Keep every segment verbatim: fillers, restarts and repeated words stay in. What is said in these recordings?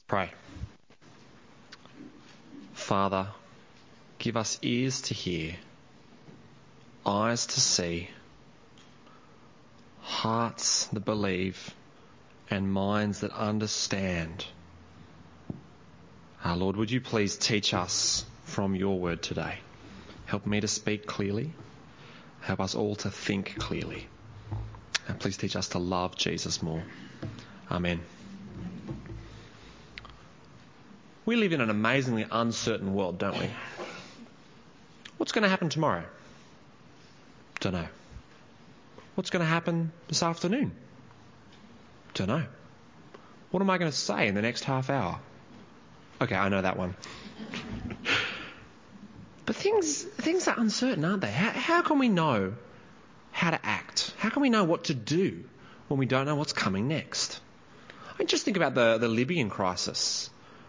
Pray. Father, give us ears to hear, eyes to see, hearts that believe, and minds that understand. Our Lord, would you please teach us from your word today? Help me to speak clearly. Help us all to think clearly. And please teach us to love Jesus more. Amen. We live in an amazingly uncertain world, don't we? What's going to happen tomorrow? Don't know. What's going to happen this afternoon? Don't know. What am I going to say in the next half hour? Okay, I know that one. But things things are uncertain, aren't they? How, how can we know how to act? How can we know what to do when we don't know what's coming next? I mean, just think about the, the Libyan crisis.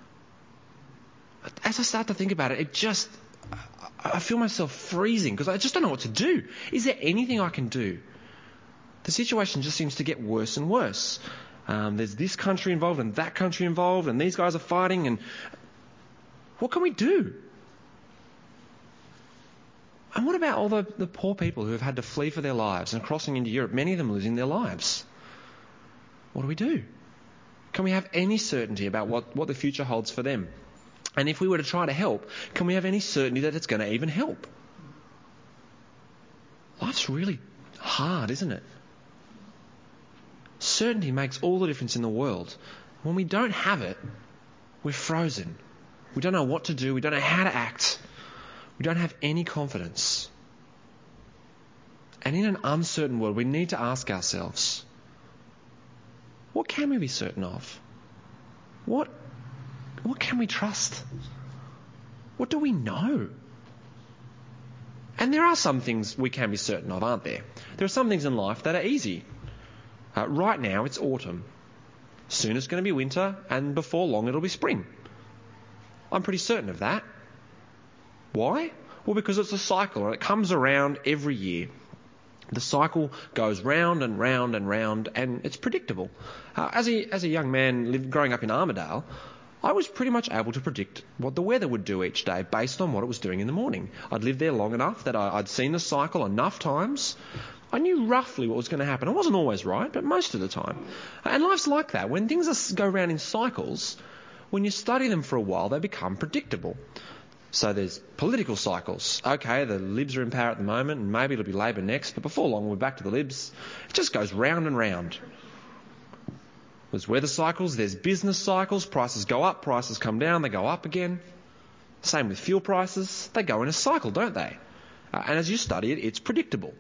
As I start to think about it, it just, I feel myself freezing because I just don't know what to do. Is there anything I can do? The situation just seems to get worse and worse. Um, there's this country involved and that country involved and these guys are fighting, and what can we do? And what about all the, the poor people who have had to flee for their lives and crossing into Europe, many of them losing their lives? What do we do? Can we have any certainty about what, what the future holds for them? And if we were to try to help, can we have any certainty that it's going to even help? Life's really hard, isn't it? Certainty makes all the difference in the world. When we don't have it, we're frozen. We don't know what to do. We don't know how to act. We don't have any confidence. And in an uncertain world, we need to ask ourselves, what can we be certain of? What What can we trust? What do we know? And there are some things we can be certain of, aren't there? There are some things in life that are easy. Uh, right now, it's autumn. Soon it's going to be winter, and before long it'll be spring. I'm pretty certain of that. Why? Well, because it's a cycle, and it comes around every year. The cycle goes round and round and round, and it's predictable. Uh, as a as a young man lived, growing up in Armidale, I was pretty much able to predict what the weather would do each day based on what it was doing in the morning. I'd lived there long enough that I, I'd seen the cycle enough times. I knew roughly what was going to happen. I wasn't always right, but most of the time. And life's like that. When things are, go around in cycles, when you study them for a while, they become predictable. So there's political cycles. Okay, the Libs are in power at the moment, and maybe it'll be Labor next, but before long we're back to the Libs. It just goes round and round. There's weather cycles, there's business cycles. Prices go up, prices come down, they go up again. Same with fuel prices. They go in a cycle, don't they? Uh, and as you study it, it's predictable.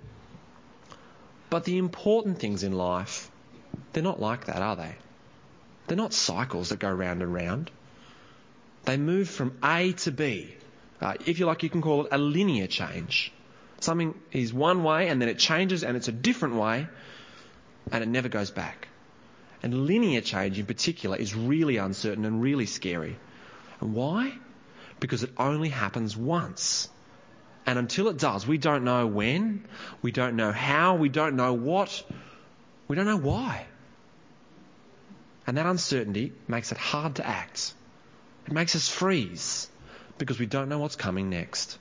But the important things in life, they're not like that, are they? They're not cycles that go round and round. They move from A to B. Uh, if you like, you can call it a linear change. Something is one way and then it changes and it's a different way and it never goes back. And linear change in particular is really uncertain and really scary. And why? Because it only happens once. And until it does, we don't know when, we don't know how, we don't know what, we don't know why. And that uncertainty makes it hard to act. It makes us freeze because we don't know what's coming next.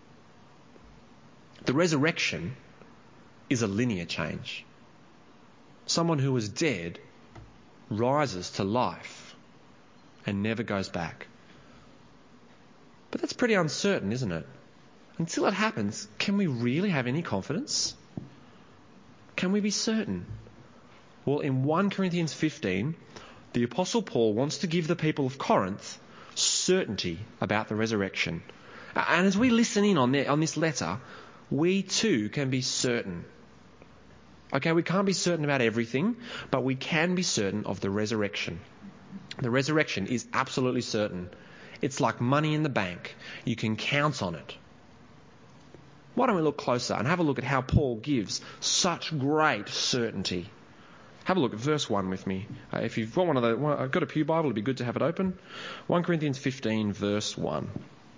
The resurrection is a linear change. Someone who was dead rises to life and never goes back. But that's pretty uncertain, isn't it? Until it happens, can we really have any confidence? Can we be certain? Well, in First Corinthians fifteen, the Apostle Paul wants to give the people of Corinth certainty about the resurrection. And as we listen in on, the, on this letter, we too can be certain. Okay, we can't be certain about everything, but we can be certain of the resurrection. The resurrection is absolutely certain. It's like money in the bank. You can count on it. Why don't we look closer and have a look at how Paul gives such great certainty? Have a look at verse one with me. Uh, if you've got one of the, one, I've got a pew Bible, it'd be good to have it open. First Corinthians fifteen, verse one.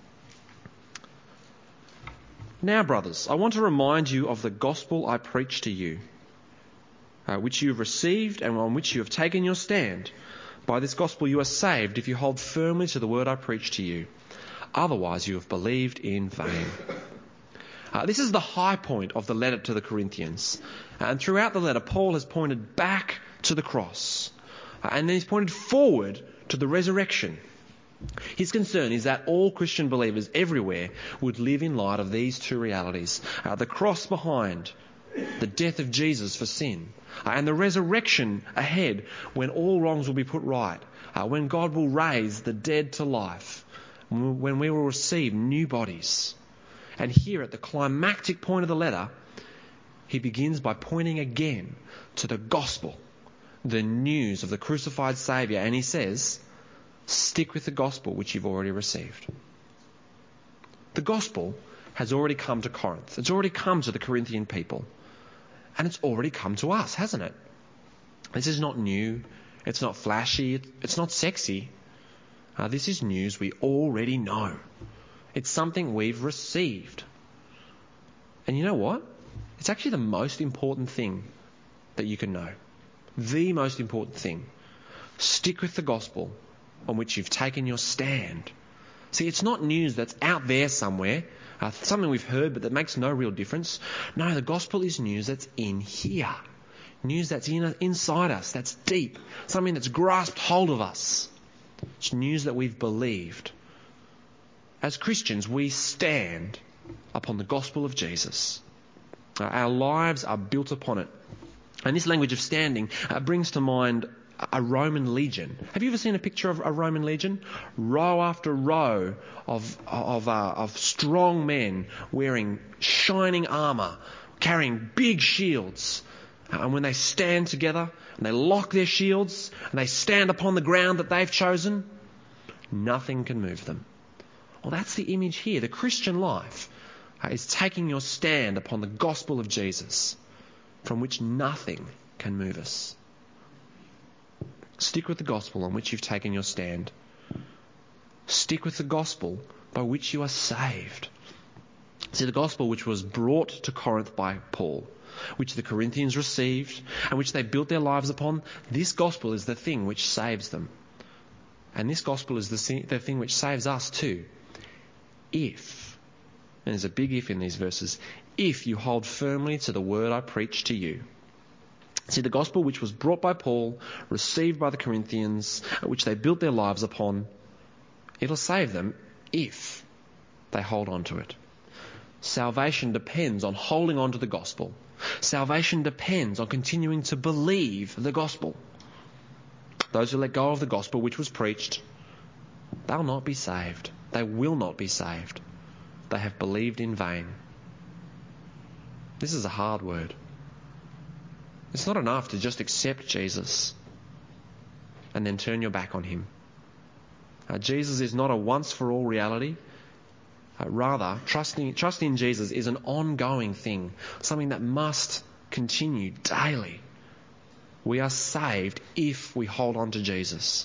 Now, brothers, I want to remind you of the gospel I preached to you, uh, which you have received and on which you have taken your stand. By this gospel you are saved if you hold firmly to the word I preach to you. Otherwise you have believed in vain. Uh, this is the high point of the letter to the Corinthians. And throughout the letter, Paul has pointed back to the cross. Uh, and then he's pointed forward to the resurrection. His concern is that all Christian believers everywhere would live in light of these two realities. Uh, the cross behind, the death of Jesus for sin, uh, and the resurrection ahead when all wrongs will be put right, uh, when God will raise the dead to life, when we will receive new bodies. And here at the climactic point of the letter, he begins by pointing again to the gospel, the news of the crucified Saviour. And he says, stick with the gospel which you've already received. The gospel has already come to Corinth. It's already come to the Corinthian people. And it's already come to us, hasn't it? This is not new. It's not flashy. It's not sexy. Uh, this is news we already know. It's something we've received. And you know what? It's actually the most important thing that you can know. The most important thing. Stick with the gospel on which you've taken your stand. See, it's not news that's out there somewhere, uh, something we've heard but that makes no real difference. No, the gospel is news that's in here. News that's in, inside us, that's deep. Something that's grasped hold of us. It's news that we've believed. As Christians, we stand upon the gospel of Jesus. Uh, our lives are built upon it. And this language of standing uh, brings to mind a Roman legion. Have you ever seen a picture of a Roman legion? Row after row of of, uh, of strong men wearing shining armour, carrying big shields. Uh, and when they stand together and they lock their shields and they stand upon the ground that they've chosen, nothing can move them. Well, that's the image here. The Christian life uh, is taking your stand upon the gospel of Jesus, from which nothing can move us. Stick with the gospel on which you've taken your stand. Stick with the gospel by which you are saved. See, the gospel which was brought to Corinth by Paul, which the Corinthians received and which they built their lives upon, this gospel is the thing which saves them. And this gospel is the, the thing which saves us too. If, and there's a big if in these verses, if you hold firmly to the word I preach to you. See, the gospel which was brought by Paul, received by the Corinthians, which they built their lives upon, it'll save them if they hold on to it. Salvation depends on holding on to the gospel. Salvation depends on continuing to believe the gospel. Those who let go of the gospel which was preached, they'll not be saved. They will not be saved. They have believed in vain. This is a hard word. It's not enough to just accept Jesus and then turn your back on him. Uh, Jesus is not a once-for-all reality. Uh, rather, trusting, trusting in Jesus is an ongoing thing, something that must continue daily. We are saved if we hold on to Jesus.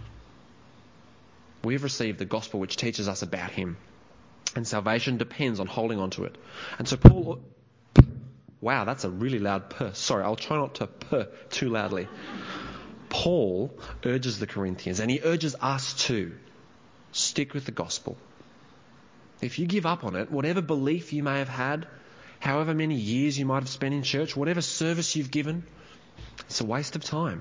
We have received the gospel which teaches us about him, and salvation depends on holding on to it. And so Paul... Wow, that's a really loud purr. Sorry, I'll try not to purr too loudly. Paul urges the Corinthians, and he urges us too, stick with the gospel. If you give up on it, whatever belief you may have had, however many years you might have spent in church, whatever service you've given, it's a waste of time.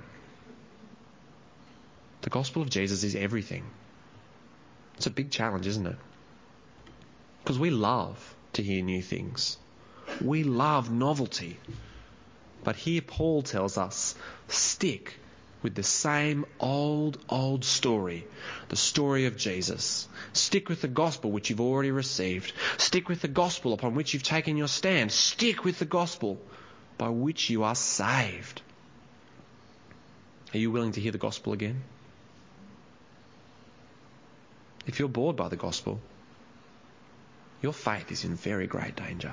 The gospel of Jesus is everything. It's a big challenge, isn't it? Because we love to hear new things. We love novelty. But here Paul tells us, stick with the same old, old story, the story of Jesus. Stick with the gospel which you've already received. Stick with the gospel upon which you've taken your stand. Stick with the gospel by which you are saved. Are you willing to hear the gospel again? If you're bored by the gospel, your faith is in very great danger.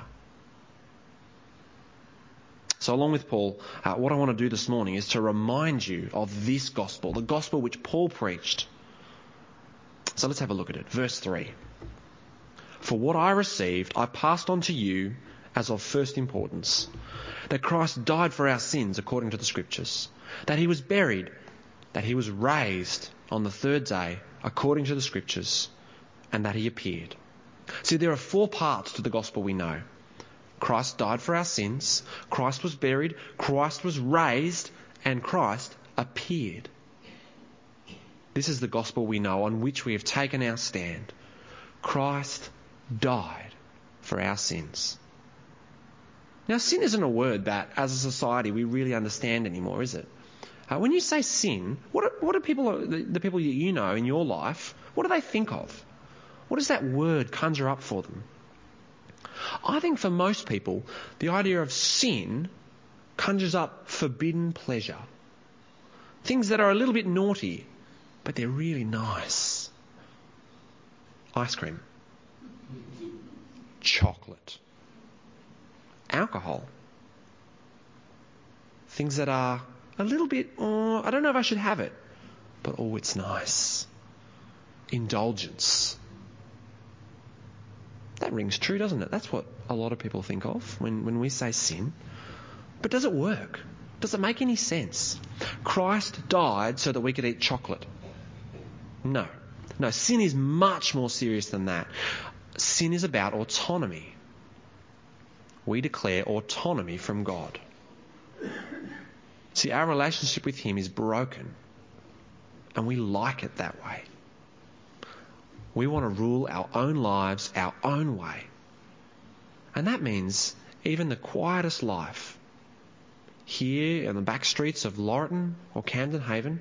So along with Paul, uh, what I want to do this morning is to remind you of this gospel, the gospel which Paul preached. So let's have a look at it. Verse three. For what I received, I passed on to you as of first importance, that Christ died for our sins according to the Scriptures, that he was buried, that he was raised on the third day according to the Scriptures, and that he appeared. See, there are four parts to the gospel we know. Christ died for our sins, Christ was buried, Christ was raised, and Christ appeared. This is the gospel we know, on which we have taken our stand. Christ died for our sins. Now, sin isn't a word that, as a society, we really understand anymore, is it? Uh, when you say sin, what are, what are people, the, the people that you know in your life, what do they think of? What does that word conjure up for them? I think for most people, the idea of sin conjures up forbidden pleasure. Things that are a little bit naughty, but they're really nice. Ice cream. Chocolate. Alcohol. Things that are a little bit, oh, I don't know if I should have it, but oh, it's nice. Indulgence. That rings true, doesn't it? That's what a lot of people think of when, when we say sin. But does it work? Does it make any sense? Christ died so that we could eat chocolate. No. No, sin is much more serious than that. Sin is about autonomy. We declare autonomy from God. See, our relationship with him is broken, and we like it that way. We want to rule our own lives our own way. And that means even the quietest life, here in the back streets of Laurelton or Camden Haven,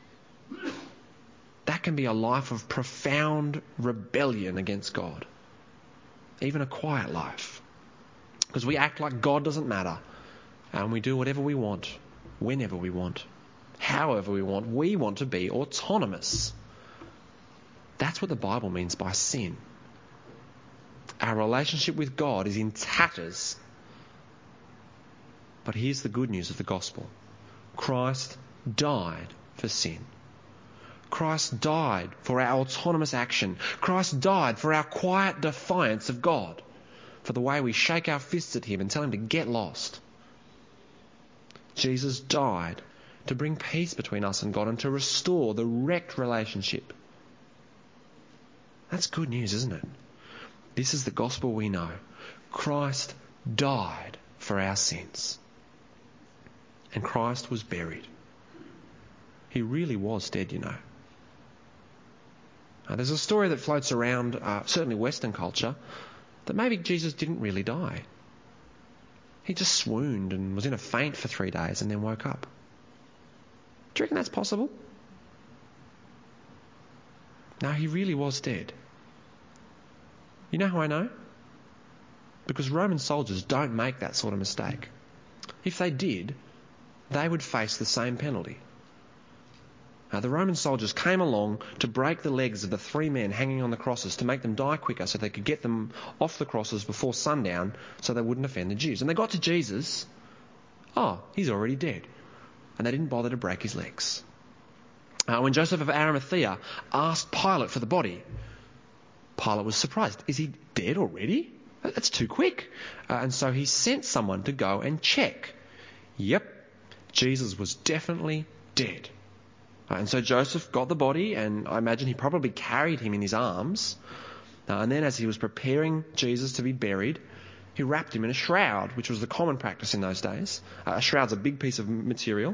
that can be a life of profound rebellion against God. Even a quiet life. Because we act like God doesn't matter, and we do whatever we want, whenever we want, however we want. We want to be autonomous. That's what the Bible means by sin. Our relationship with God is in tatters. But here's the good news of the gospel. Christ died for sin. Christ died for our autonomous action. Christ died for our quiet defiance of God, for the way we shake our fists at him and tell him to get lost. Jesus died to bring peace between us and God and to restore the wrecked relationship. That's good news, isn't it? This is the gospel we know. Christ died for our sins. And Christ was buried. He really was dead, you know. Uh, there's a story that floats around, uh, certainly Western culture, that maybe Jesus didn't really die. He just swooned and was in a faint for three days and then woke up. Do you reckon that's possible? No, he really was dead. You know how I know? Because Roman soldiers don't make that sort of mistake. If they did, they would face the same penalty. Now, the Roman soldiers came along to break the legs of the three men hanging on the crosses to make them die quicker so they could get them off the crosses before sundown so they wouldn't offend the Jews. And they got to Jesus. Oh, he's already dead. And they didn't bother to break his legs. Uh, when Joseph of Arimathea asked Pilate for the body, Pilate was surprised. Is he dead already? That's too quick. Uh, and so he sent someone to go and check. Yep, Jesus was definitely dead. Uh, and so Joseph got the body, and I imagine he probably carried him in his arms. Uh, and then as he was preparing Jesus to be buried, he wrapped him in a shroud, which was the common practice in those days. Uh, a shroud's a big piece of material.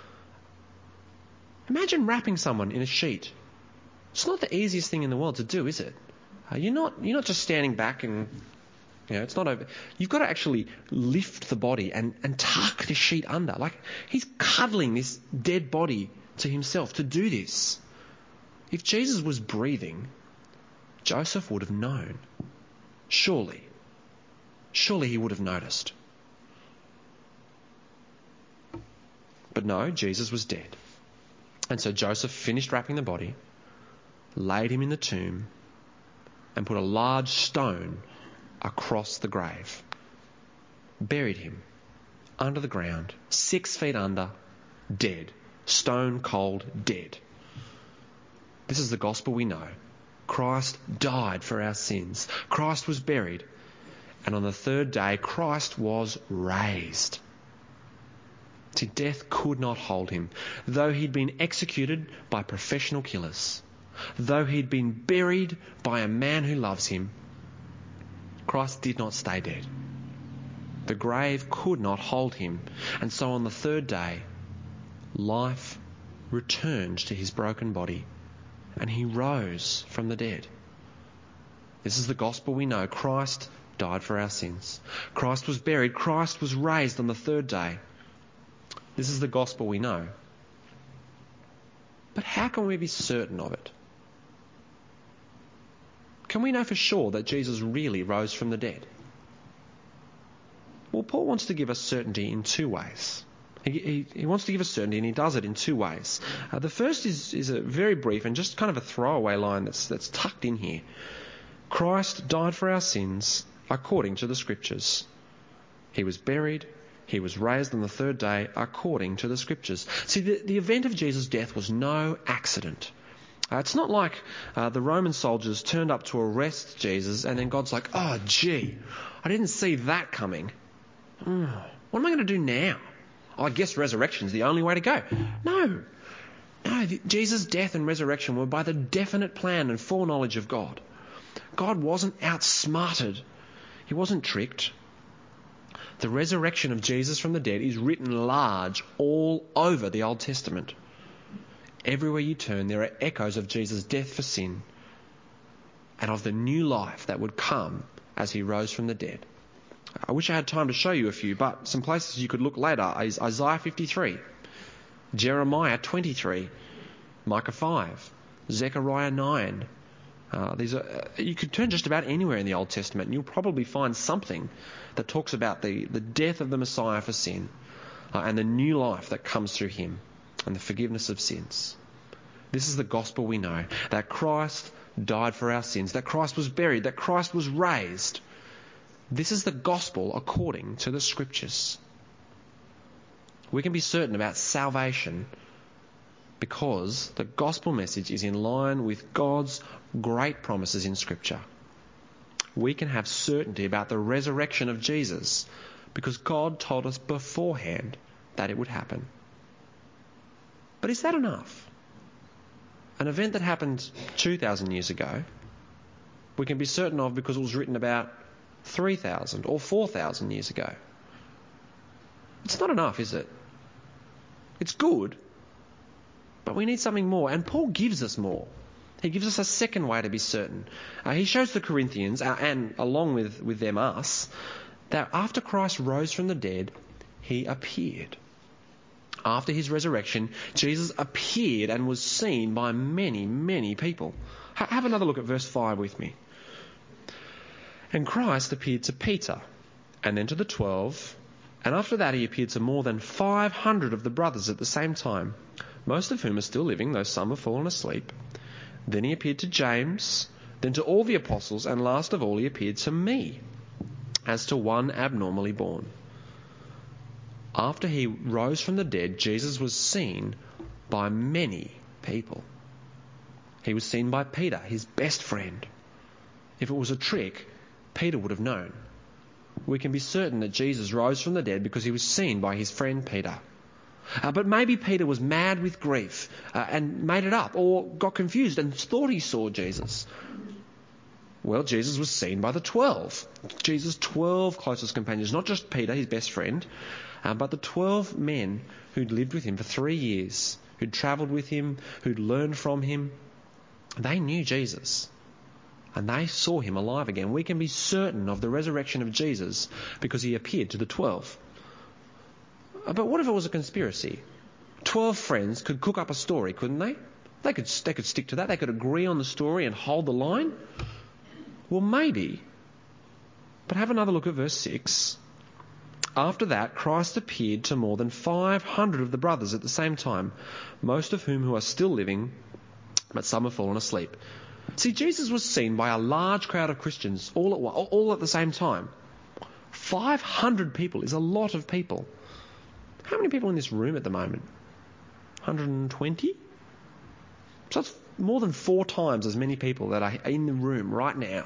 Imagine wrapping someone in a sheet. It's not the easiest thing in the world to do, is it? Uh, you're not you're not just standing back and, you know, it's not over. You've got to actually lift the body and, and tuck the sheet under. Like, he's cuddling this dead body to himself to do this. If Jesus was breathing, Joseph would have known. Surely. Surely he would have noticed. But no, Jesus was dead. And so Joseph finished wrapping the body, laid him in the tomb, and put a large stone across the grave. Buried him under the ground, six feet under, dead. Stone cold dead. This is the gospel we know. Christ died for our sins. Christ was buried. And on the third day, Christ was raised. See, death could not hold him. Though he'd been executed by professional killers, though he'd been buried by a man who loves him, Christ did not stay dead. The grave could not hold him. And so on the third day, life returned to his broken body, and he rose from the dead. This is the gospel we know. Christ died for our sins. Christ was buried. Christ was raised on the third day. This is the gospel we know. But how can we be certain of it? Can we know for sure that Jesus really rose from the dead? Well, Paul wants to give us certainty in two ways. He, he, he wants to give us certainty, and he does it in two ways. Uh, the first is, is a very brief and just kind of a throwaway line that's, that's tucked in here. Christ died for our sins according to the Scriptures. He was buried. He was raised on the third day according to the Scriptures. See, the, the event of Jesus' death was no accident. Uh, it's not like uh, the Roman soldiers turned up to arrest Jesus and then God's like, oh, gee, I didn't see that coming. Mm, what am I going to do now? Oh, I guess resurrection's the only way to go. No. No, the, Jesus' death and resurrection were by the definite plan and foreknowledge of God. God wasn't outsmarted. He wasn't tricked. The resurrection of Jesus from the dead is written large all over the Old Testament. Everywhere you turn, there are echoes of Jesus' death for sin and of the new life that would come as he rose from the dead. I wish I had time to show you a few, but some places you could look later is Isaiah fifty-three, Jeremiah twenty-three, Micah five, Zechariah nine. Uh, these are, uh, you could turn just about anywhere in the Old Testament and you'll probably find something that talks about the, the death of the Messiah for sin uh, and the new life that comes through him and the forgiveness of sins. This is the gospel we know, that Christ died for our sins, that Christ was buried, that Christ was raised. This is the gospel according to the Scriptures. We can be certain about salvation because the gospel message is in line with God's great promises in Scripture. We can have certainty about the resurrection of Jesus because God told us beforehand that it would happen. But is that enough? An event that happened two thousand years ago, we can be certain of because it was written about three thousand or four thousand years ago. It's not enough, is it? It's good, but we need something more, and Paul gives us more. He gives us a second way to be certain. Uh, he shows the Corinthians, uh, and along with, with them us, that after Christ rose from the dead, he appeared. After his resurrection, Jesus appeared and was seen by many, many people. Ha- have another look at verse five with me. And Christ appeared to Peter, and then to the twelve, and after that he appeared to more than five hundred of the brothers at the same time, most of whom are still living, though some have fallen asleep. Then he appeared to James, then to all the apostles, and last of all he appeared to me, as to one abnormally born. After he rose from the dead, Jesus was seen by many people. He was seen by Peter, his best friend. If it was a trick, Peter would have known. We can be certain that Jesus rose from the dead because he was seen by his friend Peter. Uh, but maybe Peter was mad with grief uh, and made it up, or got confused and thought he saw Jesus. Well, Jesus was seen by the twelve. Jesus' twelve closest companions, not just Peter, his best friend, uh, but the twelve men who'd lived with him for three years, who'd travelled with him, who'd learned from him. They knew Jesus, and they saw him alive again. We can be certain of the resurrection of Jesus because he appeared to the twelve. But what if it was a conspiracy? Twelve friends could cook up a story, couldn't they? They could, they could stick to that. They could agree on the story and hold the line. Well, maybe. But have another look at verse six. After that, Christ appeared to more than five hundred of the brothers at the same time, most of whom who are still living, but some have fallen asleep. See, Jesus was seen by a large crowd of Christians all at, all at the same time. five hundred people is a lot of people. How many people in this room at the moment? one hundred twenty? So that's more than four times as many people that are in the room right now.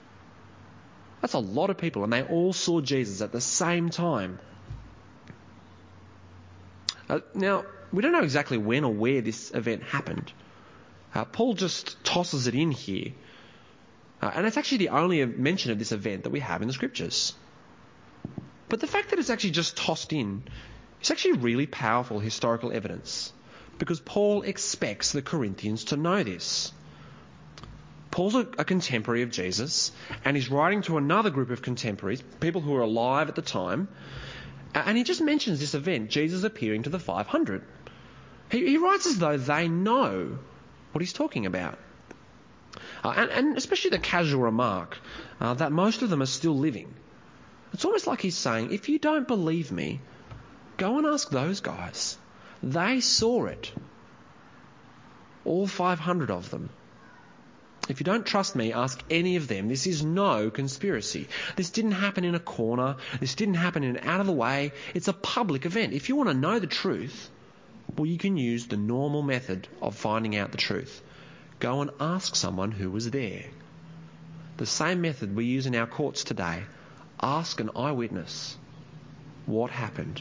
That's a lot of people, and they all saw Jesus at the same time. Uh, now, we don't know exactly when or where this event happened. Uh, Paul just tosses it in here. Uh, and it's actually the only mention of this event that we have in the Scriptures. But the fact that it's actually just tossed in is actually really powerful historical evidence, because Paul expects the Corinthians to know this. Paul's a, a contemporary of Jesus, and he's writing to another group of contemporaries, people who were alive at the time, and he just mentions this event, Jesus appearing to the five hundred. He, he writes as though they know what he's talking about. Uh, and, and especially the casual remark uh, that most of them are still living. It's almost like he's saying, if you don't believe me, go and ask those guys. They saw it. All five hundred of them. If you don't trust me, ask any of them. This is no conspiracy. This didn't happen in a corner. This didn't happen in an out of the way. It's a public event. If you want to know the truth, well, you can use the normal method of finding out the truth. Go and ask someone who was there. The same method we use in our courts today. Ask an eyewitness what happened.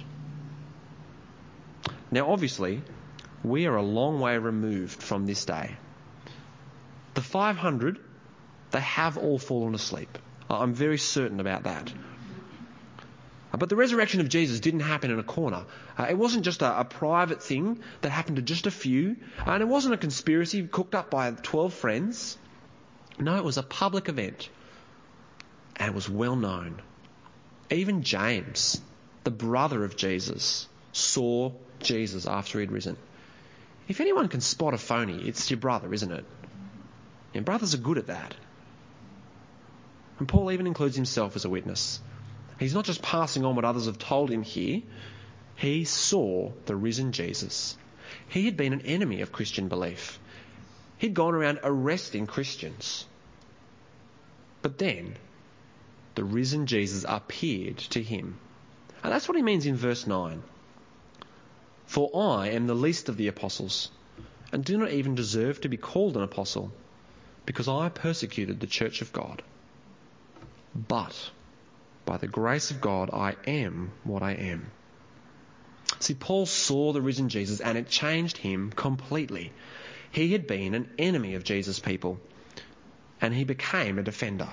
Now, obviously, we are a long way removed from this day. The five hundred, they have all fallen asleep. I'm very certain about that. But the resurrection of Jesus didn't happen in a corner. Uh, it wasn't just a, a private thing that happened to just a few. Uh, and it wasn't a conspiracy cooked up by twelve friends. No, it was a public event. And it was well known. Even James, the brother of Jesus, saw Jesus after he'd risen. If anyone can spot a phony, it's your brother, isn't it? And brothers are good at that. And Paul even includes himself as a witness. He's not just passing on what others have told him here. He saw the risen Jesus. He had been an enemy of Christian belief. He'd gone around arresting Christians. But then, the risen Jesus appeared to him. And that's what he means in verse nine. For I am the least of the apostles, and do not even deserve to be called an apostle, because I persecuted the church of God. But by the grace of God, I am what I am. See, Paul saw the risen Jesus and it changed him completely. He had been an enemy of Jesus' people, and he became a defender.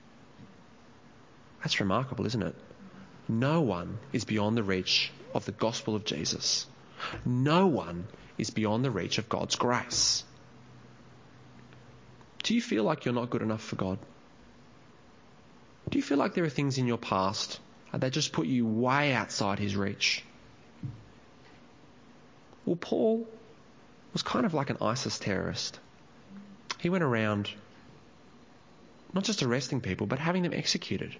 That's remarkable, isn't it? No one is beyond the reach of the gospel of Jesus. No one is beyond the reach of God's grace. Do you feel like you're not good enough for God? Do you feel like there are things in your past that just put you way outside his reach? Well, Paul was kind of like an ISIS terrorist. He went around not just arresting people, but having them executed.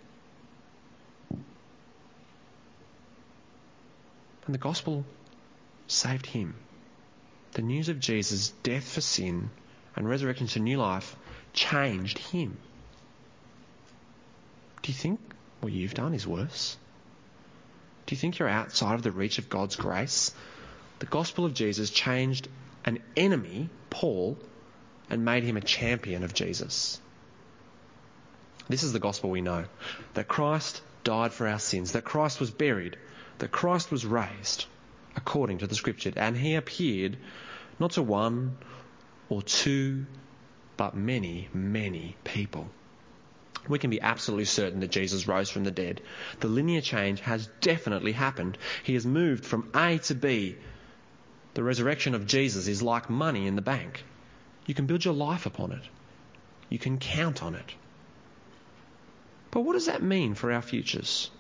And the gospel saved him. The news of Jesus' death for sin and resurrection to new life changed him. Do you think what you've done is worse? Do you think you're outside of the reach of God's grace? The gospel of Jesus changed an enemy, Paul, and made him a champion of Jesus. This is the gospel we know. That Christ died for our sins. That Christ was buried. That Christ was raised according to the Scripture. And he appeared not to one or two, but many, many people. We can be absolutely certain that Jesus rose from the dead. The linear change has definitely happened. He has moved from A to B. The resurrection of Jesus is like money in the bank. You can build your life upon it. You can count on it. But what does that mean for our futures?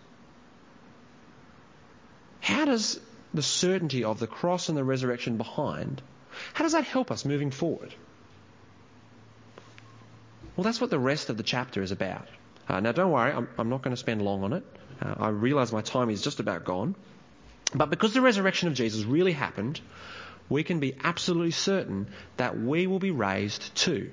How does the certainty of the cross and the resurrection behind, how does that help us moving forward? Well, that's what the rest of the chapter is about. Uh, now, don't worry, I'm, I'm not going to spend long on it. Uh, I realise my time is just about gone. But because the resurrection of Jesus really happened, we can be absolutely certain that we will be raised too.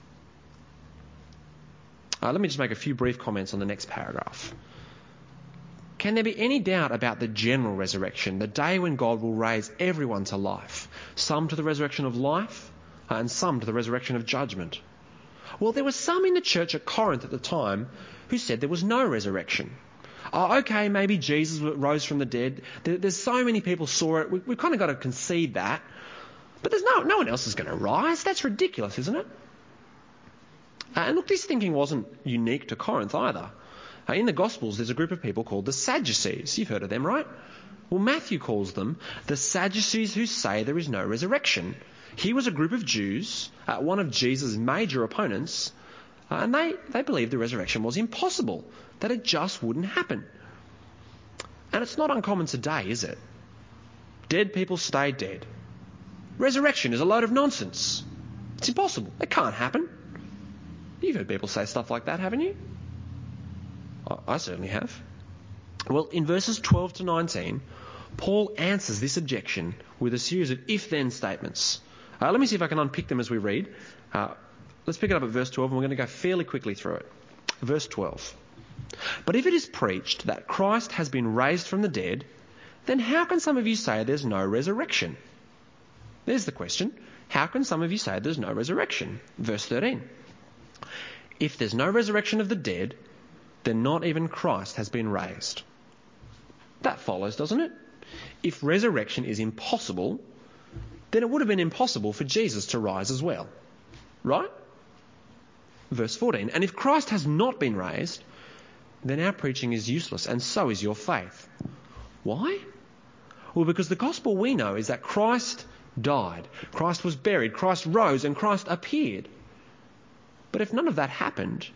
Uh, let me just make a few brief comments on the next paragraph. Can there be any doubt about the general resurrection, the day when God will raise everyone to life, some to the resurrection of life uh, and some to the resurrection of judgment? Well, there were some in the church at Corinth at the time who said there was no resurrection. Oh, okay, maybe Jesus rose from the dead. There, there's so many people saw it. We, we've kind of got to concede that. But there's no, no one else is going to rise. That's ridiculous, isn't it? Uh, and look, this thinking wasn't unique to Corinth either. Uh, in the Gospels, there's a group of people called the Sadducees. You've heard of them, right? Well, Matthew calls them the Sadducees who say there is no resurrection. He was a group of Jews, uh, one of Jesus' major opponents, uh, and they, they believed the resurrection was impossible, that it just wouldn't happen. And it's not uncommon today, is it? Dead people stay dead. Resurrection is a load of nonsense. It's impossible. It can't happen. You've heard people say stuff like that, haven't you? I, I certainly have. Well, in verses twelve to nineteen, Paul answers this objection with a series of if-then statements. Uh, let me see if I can unpick them as we read. Uh, let's pick it up at verse twelve, and we're going to go fairly quickly through it. Verse twelve. But if it is preached that Christ has been raised from the dead, then how can some of you say there's no resurrection? There's the question. How can some of you say there's no resurrection? Verse thirteen. If there's no resurrection of the dead, then not even Christ has been raised. That follows, doesn't it? If resurrection is impossible, then it would have been impossible for Jesus to rise as well. Right? Verse fourteen. And if Christ has not been raised, then our preaching is useless, and so is your faith. Why? Well, because the gospel we know is that Christ died, Christ was buried, Christ rose, and Christ appeared. But if none of that happened,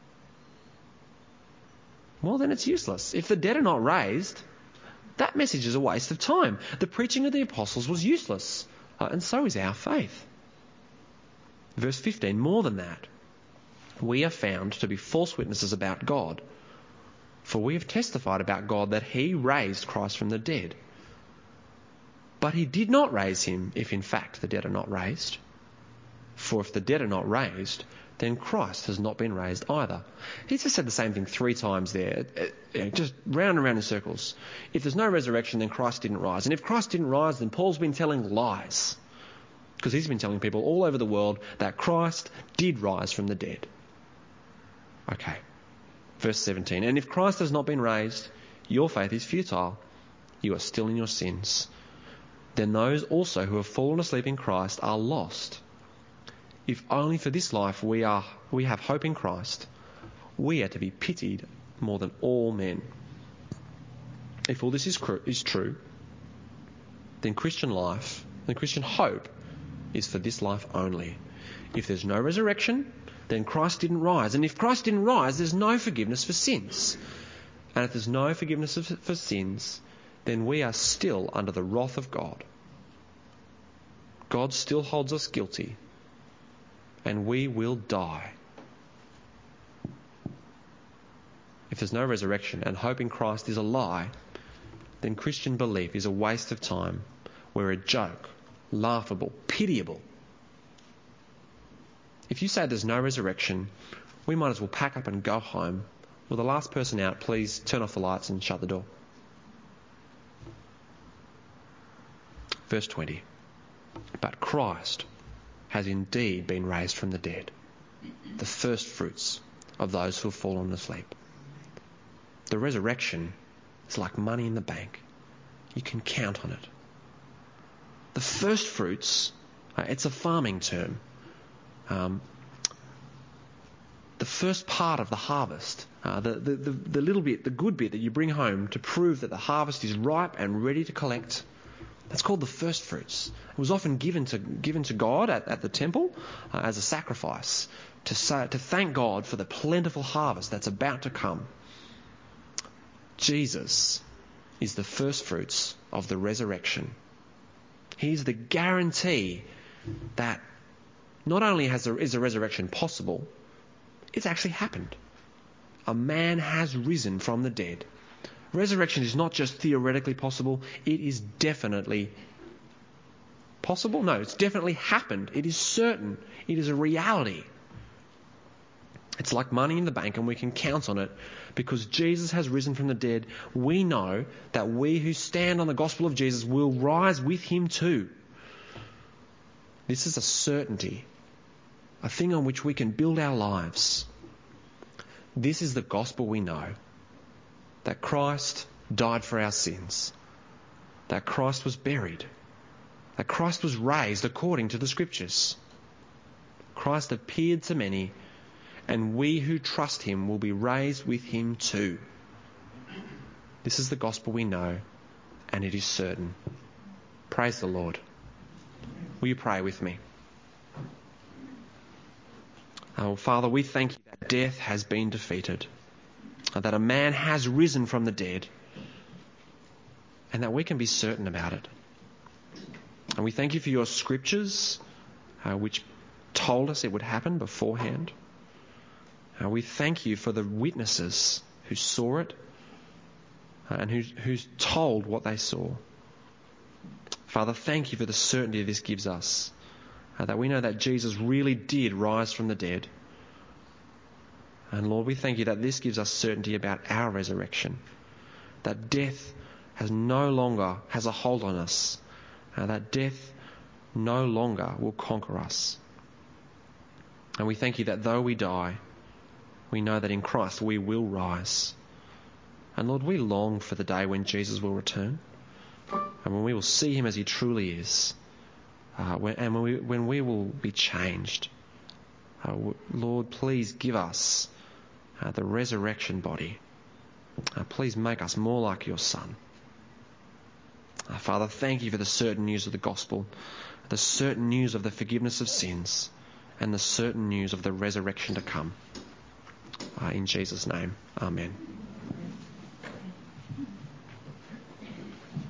well, then it's useless. If the dead are not raised, that message is a waste of time. The preaching of the apostles was useless, uh, and so is our faith. Verse fifteen, more than that, we are found to be false witnesses about God, for we have testified about God that he raised Christ from the dead. But he did not raise him if in fact the dead are not raised. For if the dead are not raised, then Christ has not been raised either. He's just said the same thing three times there, just round and round in circles. If there's no resurrection, then Christ didn't rise. And if Christ didn't rise, then Paul's been telling lies. Because he's been telling people all over the world that Christ did rise from the dead. Okay, verse seventeen. And if Christ has not been raised, your faith is futile. You are still in your sins. Then those also who have fallen asleep in Christ are lost. If only for this life we are we have hope in Christ, we are to be pitied more than all men. If all this is, cr- is true, then Christian life, then Christian hope is for this life only. If there's no resurrection, then Christ didn't rise. And if Christ didn't rise, there's no forgiveness for sins. And if there's no forgiveness for sins, then we are still under the wrath of God. God still holds us guilty, and we will die. If there's no resurrection and hope in Christ is a lie, then Christian belief is a waste of time. We're a joke, laughable, pitiable. If you say there's no resurrection, we might as well pack up and go home. Will the last person out please turn off the lights and shut the door? Verse twenty. But Christ has indeed been raised from the dead, the first fruits of those who have fallen asleep. The resurrection is like money in the bank. You can count on it. The first fruits, uh, it's a farming term. Um, the first part of the harvest, uh, the, the, the, the little bit, the good bit that you bring home to prove that the harvest is ripe and ready to collect, that's called the first fruits. It was often given to given to God at, at the temple uh, as a sacrifice to say, to thank God for the plentiful harvest that's about to come. Jesus is the first fruits of the resurrection. He's the guarantee that not only has there, is a resurrection possible, it's actually happened. A man has risen from the dead. Resurrection is not just theoretically possible, it is definitely possible. No, it's definitely happened. It is certain. It is a reality. It's like money in the bank, and we can count on it because Jesus has risen from the dead. We know that we who stand on the gospel of Jesus will rise with him too. This is a certainty, a thing on which we can build our lives. This is the gospel we know, that Christ died for our sins, that Christ was buried, that Christ was raised according to the Scriptures. Christ appeared to many, and we who trust him will be raised with him too. This is the gospel we know, and it is certain. Praise the Lord. Will you pray with me? Oh, Father, we thank you that death has been defeated, that a man has risen from the dead, and that we can be certain about it. And we thank you for your Scriptures, uh, which told us it would happen beforehand. Uh, we thank you for the witnesses who saw it uh, and who, who told what they saw. Father, thank you for the certainty this gives us, uh, that we know that Jesus really did rise from the dead. And Lord, we thank you that this gives us certainty about our resurrection, that death has no longer has a hold on us, uh, that death no longer will conquer us. And we thank you that though we die, we know that in Christ we will rise. And Lord, we long for the day when Jesus will return and when we will see him as he truly is, uh, when, and when we, when we will be changed. Uh, Lord, please give us uh, the resurrection body. Uh, please make us more like your Son. Uh, Father, thank you for the certain news of the gospel, the certain news of the forgiveness of sins, and the certain news of the resurrection to come. Uh, in Jesus' name, amen.